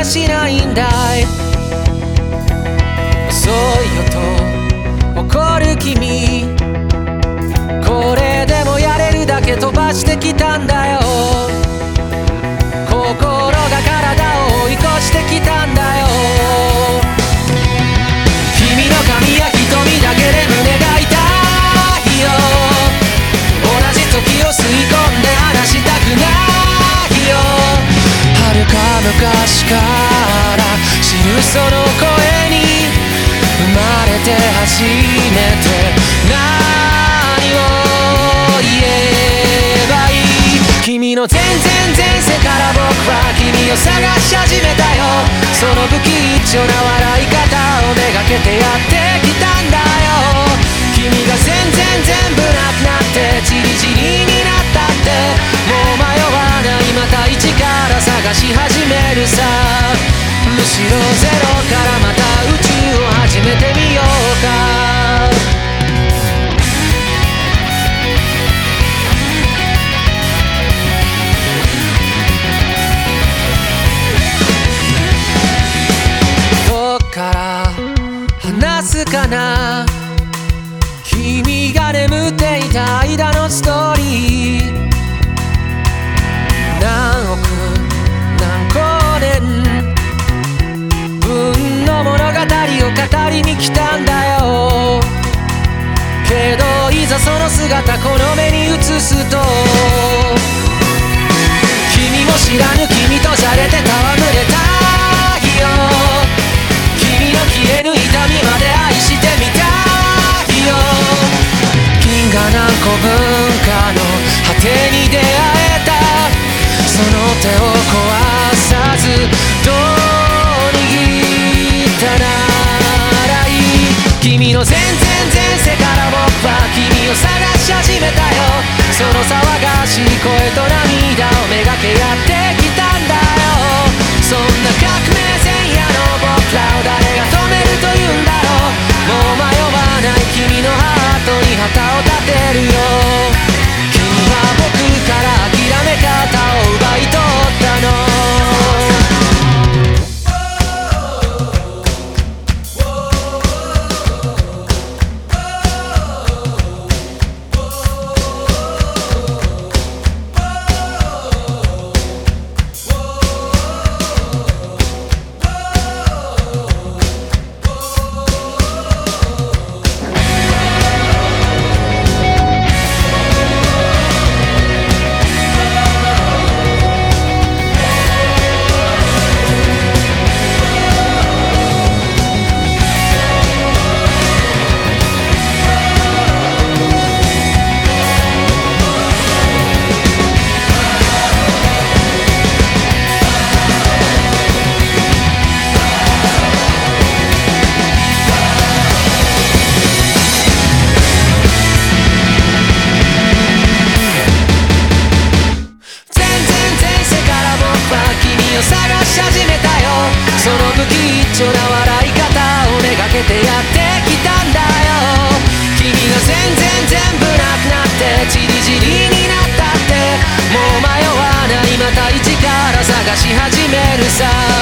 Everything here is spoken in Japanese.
しないんだい。遅いよと怒る君、これでもやれるだけ飛ばしてきたんだよ。心が体を追い越してきたんだよ。君の髪や瞳だけで胸が痛いよ。同じ時を吸い込んで話したくないよ。遥か昔から知るその声に生まれて初めて何を言えばいい。君の全然前世から僕は君を探し始めたよ。その不吉祥な笑い方をめがけてやってきたんだよ。君が全部なくなってチリチリになったって、もう迷わない、また一から探し始めるさ。むしろゼロからまた宇宙を始めてみようか。どっから話すかな、君が眠っていた間のストーリー。何億何光年分の物語を語りに来たんだよ。けどいざその姿この目に映すと、君も知らぬ君とじゃれて戯れたいよ。君の消える痛みまで愛してみたいよ。銀河何個分かの果てに出会えた、その手を壊さずどう握ったならいい。君の全然前世から僕は君を探し始めたよ。その騒がしい声と涙をめがけやってきたんだよ。そんな革命前夜の僕らを誰が止めるというんだろう。もう迷わない君のハートに旗を立てるよ。君は僕から諦め方を奪い取ったの。探し始めたよ。その不吉祥な笑い方をめがけてやってきたんだよ。君が全部なくなってチリチリになったって、もう迷わない、また一から探し始めるさ。